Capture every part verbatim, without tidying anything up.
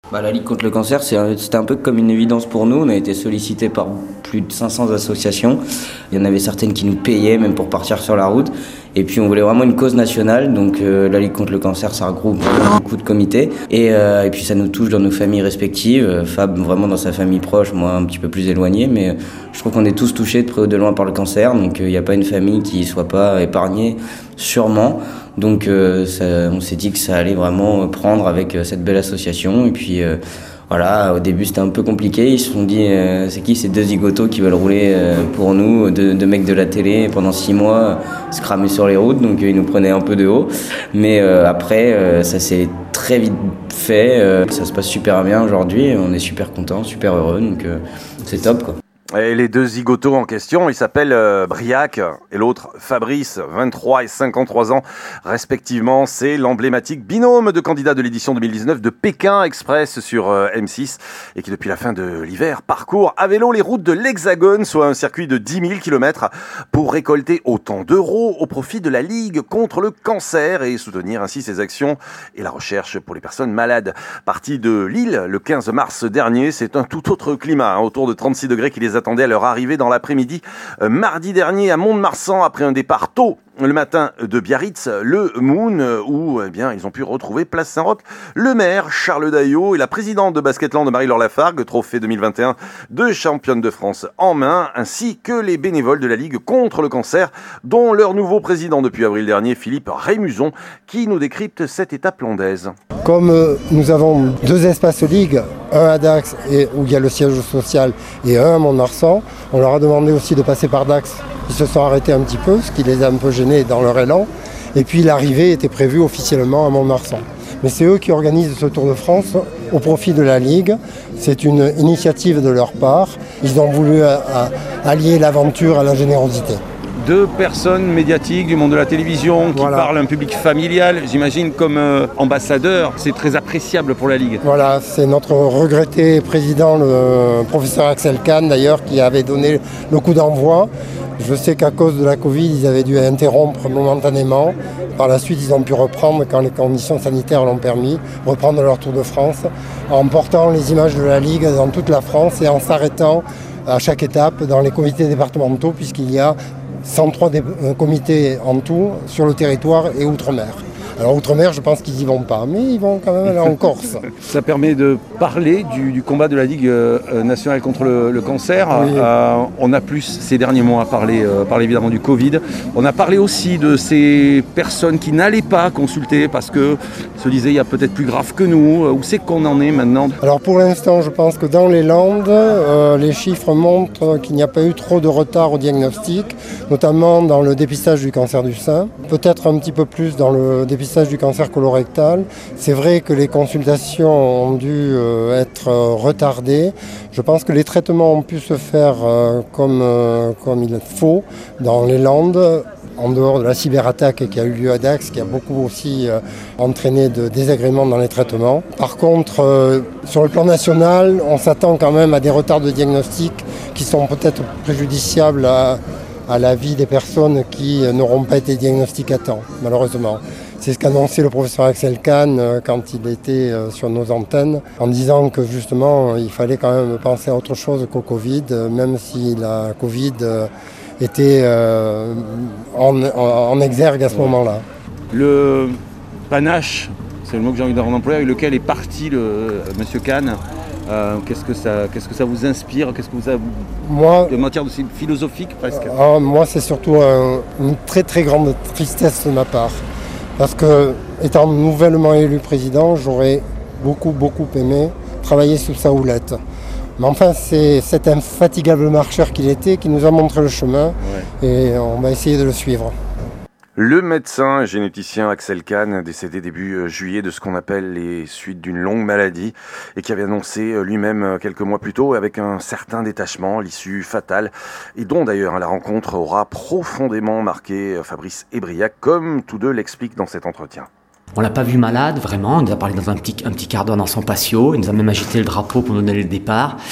Bah, la Ligue contre le cancer, c'est un- c'était un peu comme une évidence pour nous. On a été sollicité par plus de cinq cents associations. Il y en avait certaines qui nous payaient même pour partir sur la route. Et puis on voulait vraiment une cause nationale. Donc euh, la Ligue contre le cancer, ça regroupe beaucoup de comités. Et, euh, et puis ça nous touche dans nos familles respectives. Euh, Fab vraiment dans sa famille proche, moi un petit peu plus éloigné. Mais euh, je trouve qu'on est tous touchés de près ou de loin par le cancer. Donc il euh, n'y a pas une famille qui soit pas épargnée, sûrement. Donc euh, ça, on s'est dit que ça allait vraiment prendre avec euh, cette belle association. Et puis euh, voilà, au début c'était un peu compliqué. Ils se sont dit euh, c'est qui ces deux zigotos qui veulent rouler euh, pour nous, deux, deux mecs de la télé pendant six mois, euh, se cramer sur les routes. Donc euh, ils nous prenaient un peu de haut. Mais euh, après euh, ça s'est très vite fait. Euh, ça se passe super bien aujourd'hui. On est super contents, super heureux. Donc euh, c'est top quoi. Et les deux zigotos en question, ils s'appellent euh, Briac et l'autre Fabrice, vingt-trois et cinquante-trois ans respectivement. C'est l'emblématique binôme de candidats de l'édition deux mille dix-neuf de Pékin Express sur euh, M six et qui depuis la fin de l'hiver parcourt à vélo les routes de l'Hexagone, soit un circuit de dix mille kilomètres pour récolter autant d'euros au profit de la Ligue contre le cancer et soutenir ainsi ses actions et la recherche pour les personnes malades. Parti de Lille le quinze mars dernier, c'est un tout autre climat, hein, autour de trente-six degrés qui les attendait à leur arrivée dans l'après-midi euh, mardi dernier à Mont-de-Marsan après un départ tôt le matin de Biarritz, le Moon, où eh bien, ils ont pu retrouver Place Saint-Roch le maire Charles Daillot et la présidente de Basketland Marie-Laure Lafargue, trophée deux mille vingt et un de championne de France en main, ainsi que les bénévoles de la Ligue contre le cancer, dont leur nouveau président depuis avril dernier, Philippe Rémuson, qui nous décrypte cette étape landaise. Comme euh, nous avons deux espaces Ligue, un à Dax et, où il y a le siège social et un à Mont-de-Marsan, on leur a demandé aussi de passer par Dax. Ils se sont arrêtés un petit peu, ce qui les a un peu gênés dans leur élan. Et puis l'arrivée était prévue officiellement à Mont-de-Marsan. Mais c'est eux qui organisent ce Tour de France au profit de la Ligue. C'est une initiative de leur part. Ils ont voulu à, à, allier l'aventure à la générosité. Deux personnes médiatiques du monde de la télévision qui voilà. parlent à un public familial, j'imagine comme euh, ambassadeur, c'est très appréciable pour la Ligue. Voilà, c'est notre regretté président, le professeur Axel Kahn d'ailleurs, qui avait donné le coup d'envoi. Je sais qu'à cause de la Covid, ils avaient dû interrompre momentanément. Par la suite, ils ont pu reprendre, quand les conditions sanitaires l'ont permis, reprendre leur Tour de France, en portant les images de la Ligue dans toute la France et en s'arrêtant à chaque étape dans les comités départementaux, puisqu'il y a cent trois dé- comités en tout sur le territoire et outre-mer. Alors outre-mer, je pense qu'ils n'y vont pas, mais ils vont quand même aller en Corse. Ça permet de parler du, du combat de la Ligue euh, nationale contre le, le cancer. Oui. Euh, on a plus ces derniers mois parlé, euh, parlé évidemment du Covid. On a parlé aussi de ces personnes qui n'allaient pas consulter parce que se disaient il y a peut-être plus grave que nous. Où c'est qu'on en est maintenant? Alors pour l'instant, je pense que dans les Landes, euh, les chiffres montrent qu'il n'y a pas eu trop de retard au diagnostic, notamment dans le dépistage du cancer du sein, peut-être un petit peu plus dans le dépistage du cancer colorectal. C'est vrai que les consultations ont dû euh, être euh, retardées. Je pense que les traitements ont pu se faire euh, comme, euh, comme il faut dans les Landes, en dehors de la cyberattaque qui a eu lieu à Dax, qui a beaucoup aussi euh, entraîné de désagréments dans les traitements. Par contre, euh, sur le plan national, on s'attend quand même à des retards de diagnostic qui sont peut-être préjudiciables à, à la vie des personnes qui euh, n'auront pas été diagnostiquées à temps, malheureusement. C'est ce qu'annonçait le professeur Axel Kahn euh, quand il était euh, sur nos antennes, en disant que justement, euh, il fallait quand même penser à autre chose qu'au Covid, euh, même si la Covid euh, était euh, en, en, en exergue à ce moment-là. Le panache, c'est le mot que j'ai envie d'employer, avec lequel est parti le, euh, monsieur Kahn. Euh, qu'est-ce que ça, qu'est-ce que ça vous inspire? Qu'est-ce que vous avez, moi, de matière de philosophique presque? euh, Moi, c'est surtout un, une très très grande tristesse de ma part. Parce que, étant nouvellement élu président, j'aurais beaucoup beaucoup aimé travailler sous sa houlette. Mais enfin, c'est cet infatigable marcheur qu'il était qui nous a montré le chemin, ouais. Et on va essayer de le suivre. Le médecin et généticien Axel Kahn, décédé début juillet de ce qu'on appelle les suites d'une longue maladie et qui avait annoncé lui-même quelques mois plus tôt avec un certain détachement l'issue fatale et dont d'ailleurs la rencontre aura profondément marqué Fabrice et Briac, comme tous deux l'expliquent dans cet entretien. On l'a pas vu malade, vraiment. On nous a parlé dans un petit, un petit quart d'heure dans son patio. Il nous a même agité le drapeau pour nous donner le départ.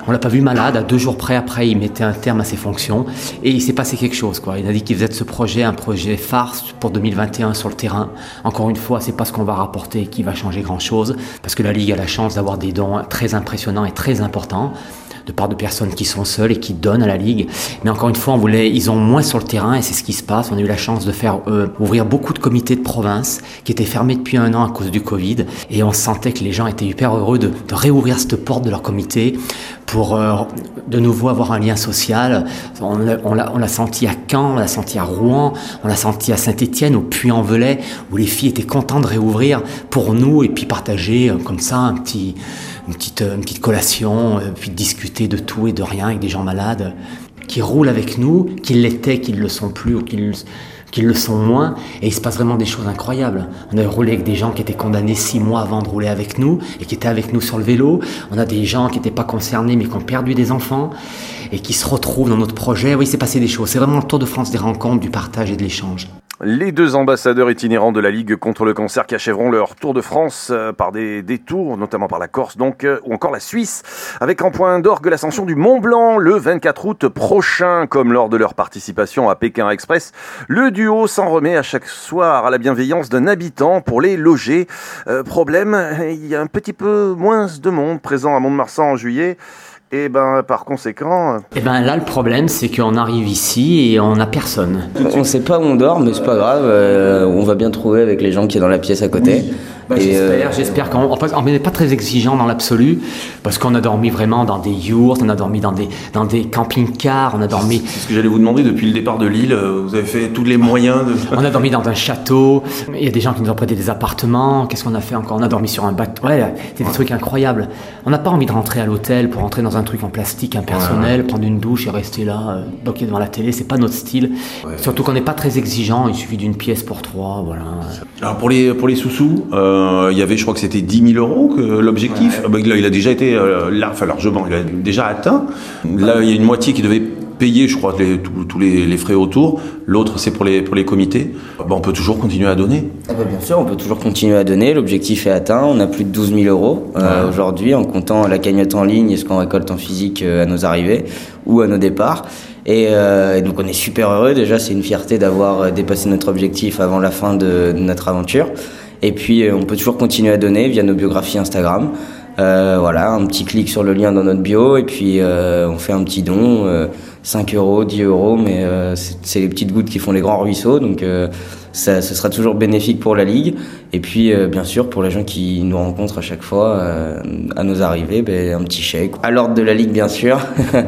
On l'a pas vu malade. À deux jours près, après, il mettait un terme à ses fonctions. Et il s'est passé quelque chose, quoi. Il a dit qu'il faisait de ce projet un projet phare pour deux mille vingt et un sur le terrain. Encore une fois, c'est pas ce qu'on va rapporter qui va changer grand-chose, parce que la Ligue a la chance d'avoir des dons très impressionnants et très importants, de part de personnes qui sont seules et qui donnent à la Ligue. Mais encore une fois, on voulait, ils ont moins sur le terrain et c'est ce qui se passe. On a eu la chance de faire euh, ouvrir beaucoup de comités de province qui étaient fermés depuis un an à cause du Covid. Et on sentait que les gens étaient hyper heureux de, de réouvrir cette porte de leur comité pour euh, de nouveau avoir un lien social. On l'a, on, l'a, on l'a senti à Caen, on l'a senti à Rouen, on l'a senti à Saint-Étienne, au Puy-en-Velay, où les filles étaient contentes de réouvrir pour nous et puis partager euh, comme ça un petit... Une petite, une petite collation, euh, puis discuter de tout et de rien avec des gens malades qui roulent avec nous, qui l'étaient, qui ne le sont plus ou qui le, qui le sont moins. Et il se passe vraiment des choses incroyables. On a roulé avec des gens qui étaient condamnés six mois avant de rouler avec nous et qui étaient avec nous sur le vélo. On a des gens qui n'étaient pas concernés mais qui ont perdu des enfants et qui se retrouvent dans notre projet. Oui, il s'est passé des choses. C'est vraiment le Tour de France des rencontres, du partage et de l'échange. Les deux ambassadeurs itinérants de la Ligue contre le cancer qui achèveront leur Tour de France euh, par des détours, notamment par la Corse donc, euh, ou encore la Suisse, avec en point d'orgue l'ascension du Mont Blanc le vingt-quatre août prochain. Comme lors de leur participation à Pékin Express, le duo s'en remet à chaque soir à la bienveillance d'un habitant pour les loger. Euh, problème, il y a un petit peu moins de monde présent à Mont-de-Marsan en juillet. Et ben par conséquent... Et ben là le problème c'est qu'on arrive ici et on n'a personne. On sait pas où on dort mais c'est pas grave, euh, on va bien trouver avec les gens qui sont dans la pièce à côté. Oui. Bah, et j'espère, euh... j'espère qu'on en fait, on n'est pas très exigeant dans l'absolu parce qu'on a dormi vraiment dans des yurts, on a dormi dans des, dans des camping-cars, on a dormi... C'est ce que j'allais vous demander depuis le départ de l'île, vous avez fait tous les moyens de... On a dormi dans un château, il y a des gens qui nous ont prêté des appartements, qu'est-ce qu'on a fait encore? On a dormi sur un bateau, ouais, c'est des ouais. trucs incroyables. On n'a pas envie de rentrer à l'hôtel pour rentrer dans un truc en plastique impersonnel, ouais. prendre une douche et rester là, euh, bloqué devant la télé, c'est pas notre style. Ouais. Surtout qu'on n'est pas très exigeant, il suffit d'une pièce pour trois, voilà. Alors pour les, pour les sous-sous, euh, il y avait, je crois que c'était dix mille euros que l'objectif. Ouais. Là, il a déjà été euh, là, enfin, largement, il a déjà atteint. Là, il y a une moitié qui devait payer, je crois, les, tous les, les frais autour. L'autre, c'est pour les, pour les comités. Bon, on peut toujours continuer à donner. Ah bah bien sûr, on peut toujours continuer à donner. L'objectif est atteint. On a plus de douze mille euros euh, ouais. aujourd'hui, en comptant la cagnotte en ligne et ce qu'on récolte en physique euh, à nos arrivées ou à nos départs. Et, euh, et donc, on est super heureux. Déjà, c'est une fierté d'avoir dépassé notre objectif avant la fin de, de notre aventure. Et puis, on peut toujours continuer à donner via nos biographies Instagram. Euh, voilà, un petit clic sur le lien dans notre bio et puis euh, on fait un petit don, euh, cinq euros, dix euros, mais euh, c'est, c'est les petites gouttes qui font les grands ruisseaux, donc euh, ça, ce sera toujours bénéfique pour la Ligue. Et puis, euh, bien sûr, pour les gens qui nous rencontrent à chaque fois, euh, à nos arrivées, ben, un petit chèque. À l'ordre de la Ligue, bien sûr.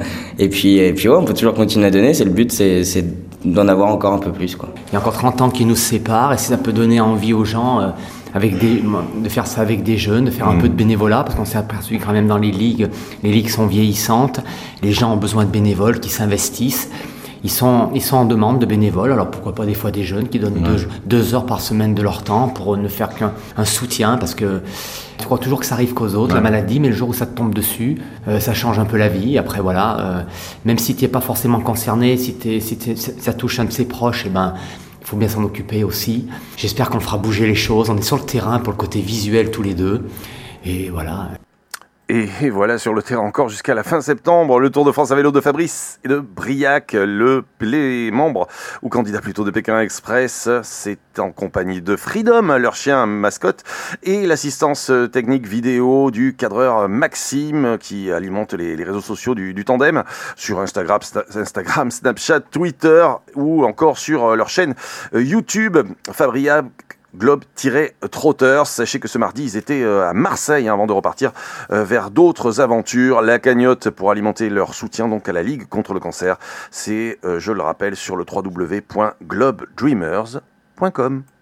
et puis, et puis ouais, on peut toujours continuer à donner, c'est le but, c'est... c'est d'en avoir encore un peu plus, quoi. Il y a encore trente ans qui nous séparent et ça peut donner envie aux gens euh, avec des, de faire ça avec des jeunes, de faire mmh. un peu de bénévolat parce qu'on s'est aperçu quand même dans les ligues, les ligues sont vieillissantes, les gens ont besoin de bénévoles qui s'investissent. Ils sont, ils sont en demande de bénévoles, alors pourquoi pas des fois des jeunes qui donnent mmh. deux, deux heures par semaine de leur temps pour ne faire qu'un un soutien, parce que je crois toujours que ça arrive qu'aux autres, mmh. la maladie, mais le jour où ça te tombe dessus, euh, ça change un peu la vie. Après voilà, euh, même si tu n'es pas forcément concerné, si, t'es, si t'es, ça touche un de ses proches, eh ben, il faut bien s'en occuper aussi. J'espère qu'on fera bouger les choses, on est sur le terrain pour le côté visuel tous les deux, et voilà. Et voilà, sur le terrain encore jusqu'à la fin septembre, le Tour de France à vélo de Fabrice et de Briac, le les membres ou candidat plutôt de Pékin Express, c'est en compagnie de Freedom, leur chien mascotte, et l'assistance technique vidéo du cadreur Maxime qui alimente les, les réseaux sociaux du, du tandem sur Instagram, Instagram, Snapchat, Twitter ou encore sur leur chaîne YouTube Fabriac Globe-Trotters. Sachez que ce mardi, ils étaient à Marseille hein, avant de repartir euh, vers d'autres aventures. La cagnotte pour alimenter leur soutien donc à la Ligue contre le cancer, c'est, euh, je le rappelle, sur le w w w point globe dreamers point com.